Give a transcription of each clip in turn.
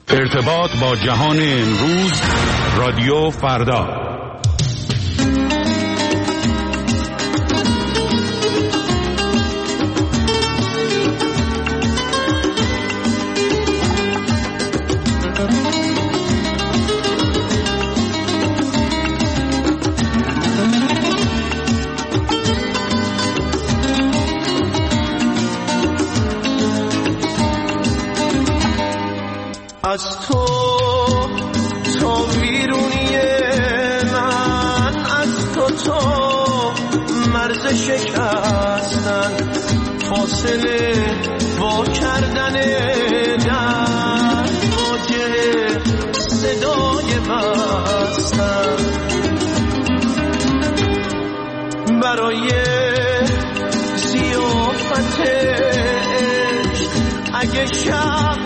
ارتباط با جهان امروز، رادیو فردا. از تو ویرونی من، از تو مرز شکستن، فاصله وا کردن در واجه صدای بستن، برای ضیافت عشق اگه شب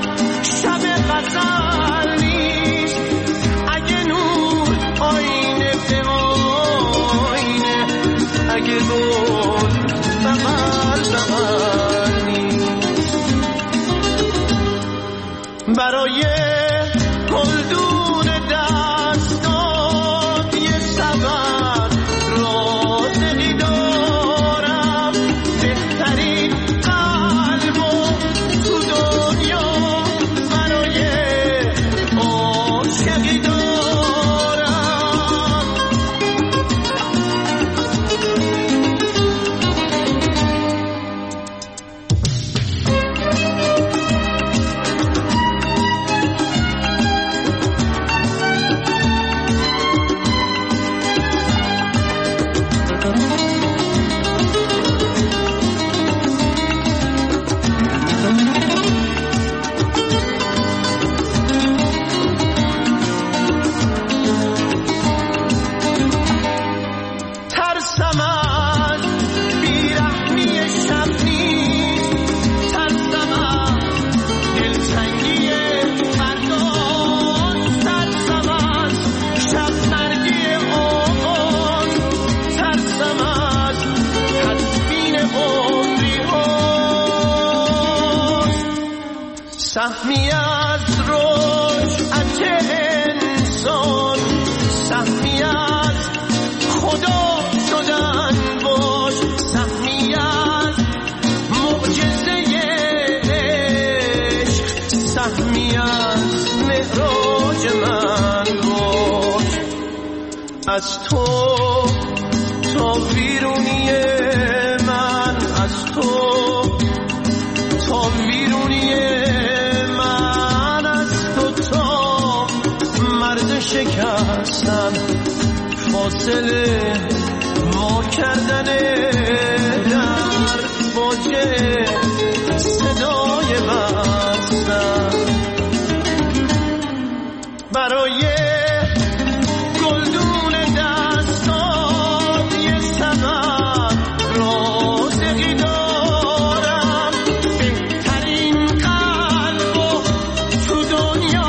غزل نیست، اگه نور آینه به آینه، اگه گل بغل نیست، برای گلدون دستات یه سبب رازقی دارم، بهترین قلب و تو دنیا سهمی از رجعت انسان، سهمی از خدا شدن باش، سهمی از معجزه عشق، سهمی از معراج من باش. از تو تا ویرونی من، از تو تا ویرونی شکستن، فاصله وا کردن در واجه صدای بستن، برای گلدون دستات یه سبب رازقی دارم، بهترین قلب و تو دنیا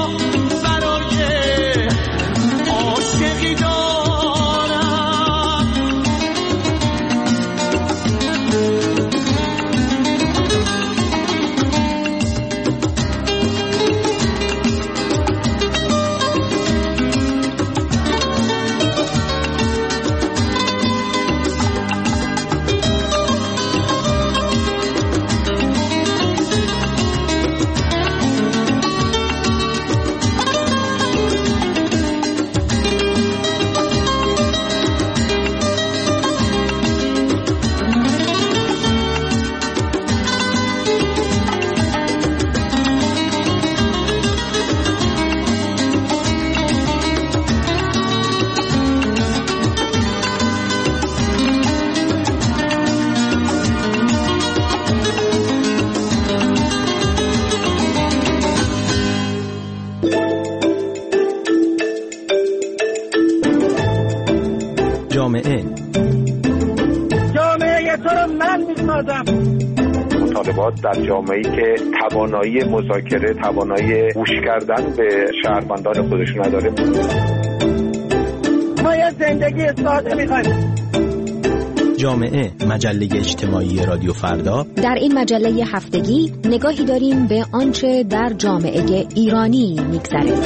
جامعه تو رو من میسازم. مطالبات در جامعه‌ای که توانایی مذاکره، توانایی گوش کردن به شهروندان خودش نداره. ما یه زندگی ساده میخوایم. جامعه، مجله اجتماعی رادیو فردا. در این مجله هفتگی نگاهی داریم به آنچه در جامعه ایرانی می‌گذره.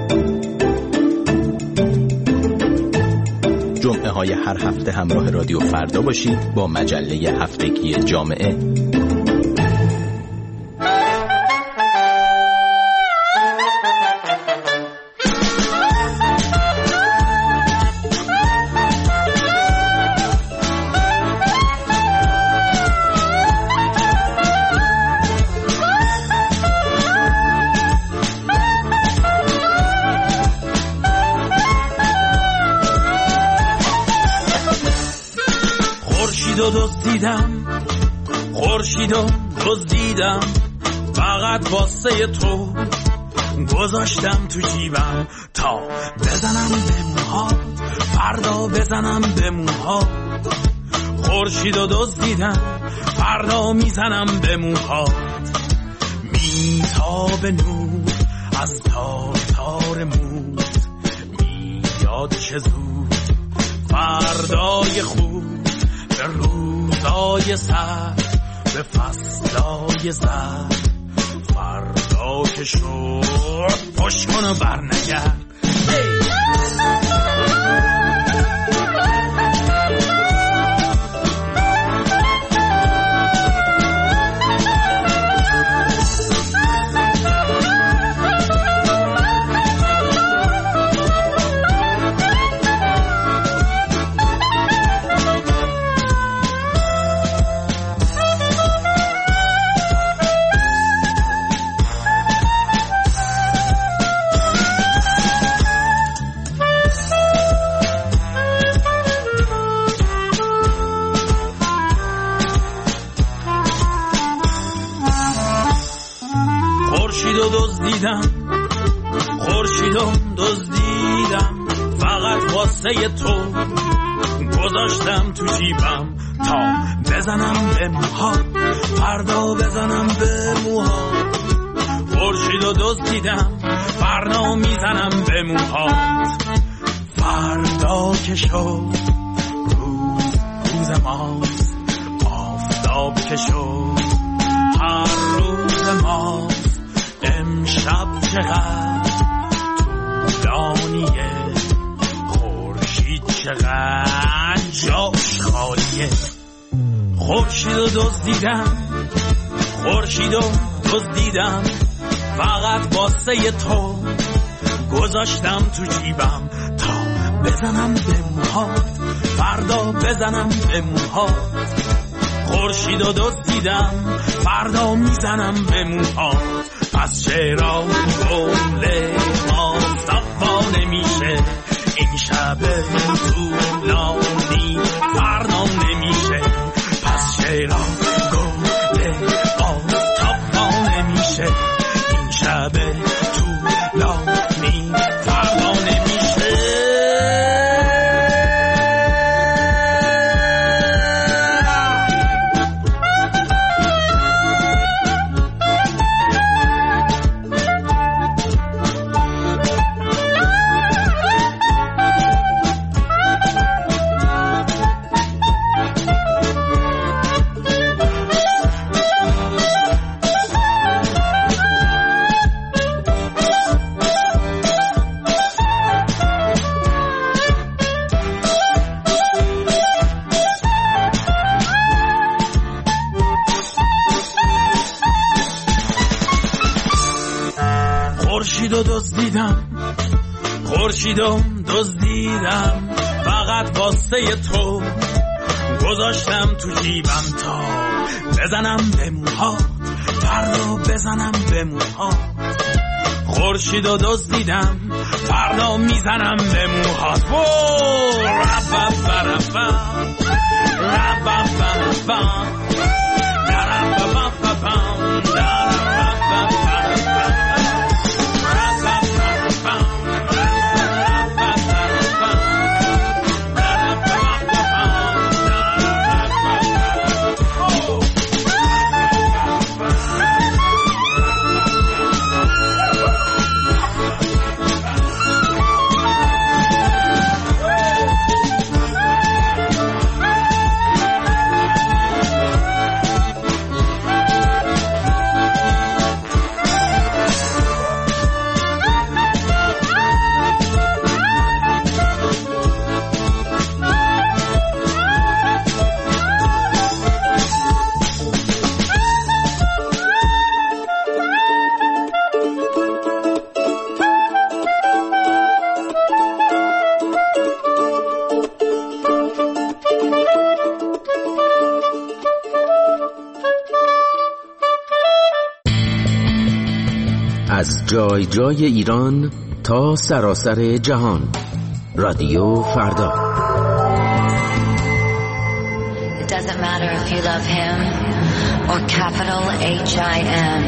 جمعه های هر هفته همراه رادیو فردا باشید با مجله هفتگی جامعه. خورشیدو دزدیدم فقط واسه تو، گذاشتم تو جیبم تا بزنم به موهات، فردا بزنم به موهات. خورشیدو دزدیدم فردا میزنم به موهات، میتابه نور از تار تار موت، میاد چه زود فردای خوب، به روزای سر، به فصلای زر. فردا که شد پشت کن و برنگرد. خورشیدو دزدیدم فقط واسه تو، گذاشتم تو جیبم تا بزنم به موهات، فردا بزنم به موهات. خورشیدو دزدیدم فردا میزنم به موهات، فردا که شد روز ماست، آفتاب که شد هر روز ماست. امشب چقدر طولانیه، خورشید چقدر جاش خالیه. خورشیدو دزدیدم فقط واسه تو، گذاشتم تو جیبم تا بزنم به موهات، فردا بزنم به موهات. خورشیدو دزدیدم فردا میزنم به موهات. پس چرا گله آفتابا نمیشه، این شب طولانی فردا نمیشه. پس چرا گله آفتابا نمیشه، این شب طولانی فردا نمیشه. خورشیدو دزدیدم فقط واسه تو، گذاشتم تو جیبم تا بزنم به موهات، فردا بزنم به موهات. خورشیدو دزدیدم فردا میزنم به موهات. از جای جای ایران تا سراسر جهان. رادیو فردا. It doesn't matter if you love him or capital H-I-M.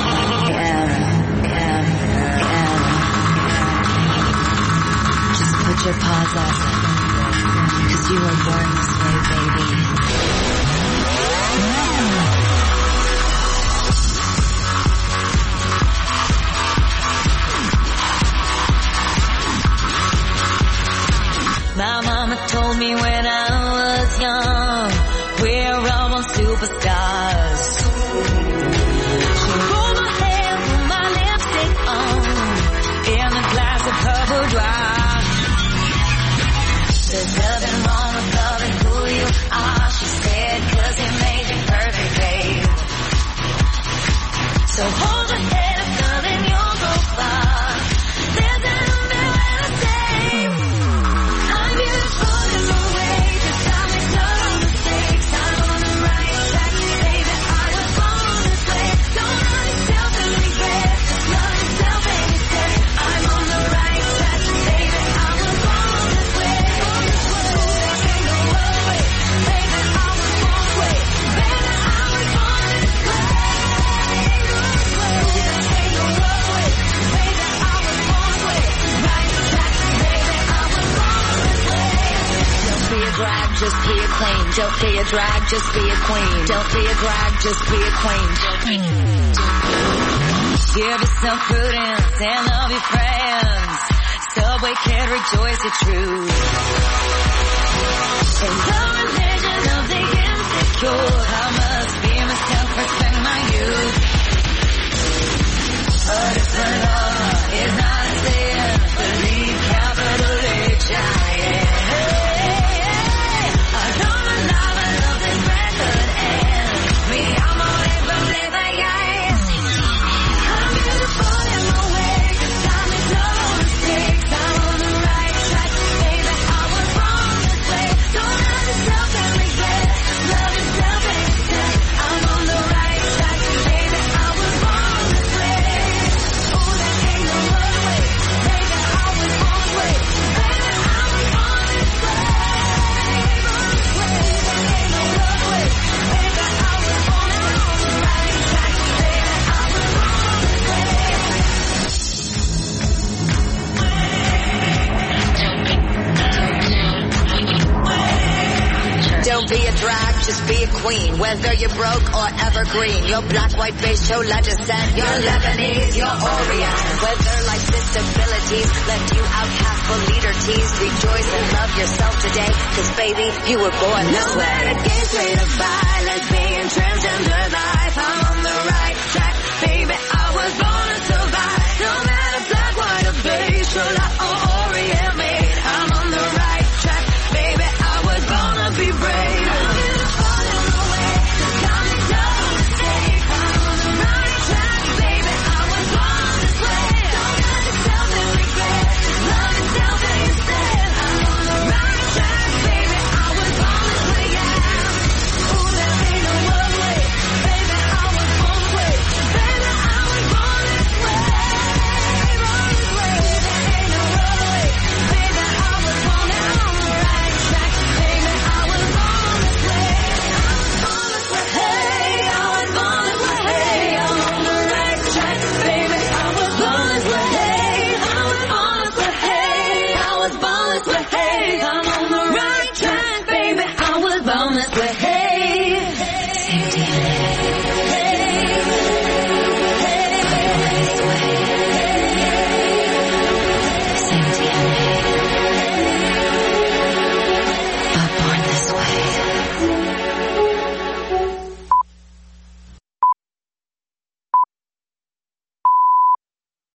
Just put your paws up, 'cause you were born this way, baby. My mama told me when I was young, we're almost superstars. She rolled my hair, put my lipstick on, in a glass of her boudoir. There's nothing wrong with loving who you are, she said, 'cause it made you perfect, babe. So hold your head up, girl, and you'll go far. There's an umbrella safe. I'm beautiful in my way, just I make no mistakes. I'm on the right track, baby, I was born this way. Don't run yourself and regret, just love yourself and you say, I'm on the right track, baby, I was born this way. There ain't no other way, baby, I was born this way. Baby, I was born this way. There ain't no other way, baby, I was born this way. Right track, baby, I was born this way. Don't be a drag, just be a queen. Don't be a drag, just be a queen. Don't be a drag, just be a queen. Give yourself prudence and love your friends. Subway kid, rejoice your truth. In the religion of the insecure, I must be myself, respect my youth. A different love is not a sin. Believe capital H-I-M. I don't love and love this record ends. Me, I'm on it from the guys. I'm beautiful in my way, 'cause I make no mistakes. I'm on the right track, baby, I was born this way. Don't love yourself and regret, love yourself and accept. I'm on the right track, baby, I was born this way. Oh, there ain't no other way, baby, I was born this way. Baby, I was born this way. There ain't no other way, baby, I was born this way. On the right track, baby, I was born this way. Don't be a drag, just be a queen. Whether you're broke or evergreen, your black, white, beige, chola descent, you're Lebanese, you're Orient. Whether life's disabilities left you outcast for leader teased, rejoice and love yourself today, 'cause baby, you were born this way. No matter gay, straight or bi, lesbian, transgender life, I'm on the right track, baby,